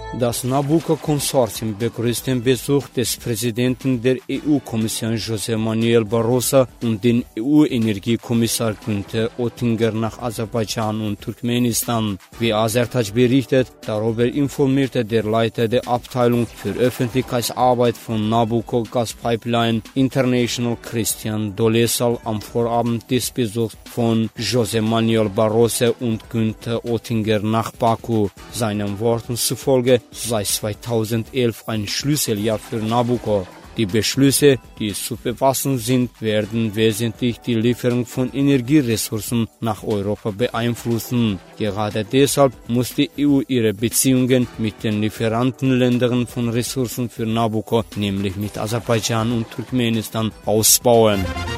Das Nabucco-Konsortium begrüßt den Besuch des Präsidenten der EU-Kommission José Manuel Barroso und den EU-Energiekommissar Günther Oettinger nach Aserbaidschan und Turkmenistan. Wie Azertaj berichtet, darüber informierte der Leiter der Abteilung für Öffentlichkeitsarbeit von Nabucco Gaspipeline International Christian Dolesal am Vorabend des Besuchs von José Manuel Barroso und Günther Oettinger nach Baku. Seinen Worten zufolge sei 2011 ein Schlüsseljahr für Nabucco. Die Beschlüsse, die zu befassen sind, werden wesentlich die Lieferung von Energieressourcen nach Europa beeinflussen. Gerade deshalb muss die EU ihre Beziehungen mit den Lieferantenländern von Ressourcen für Nabucco, nämlich mit Aserbaidschan und Turkmenistan, ausbauen.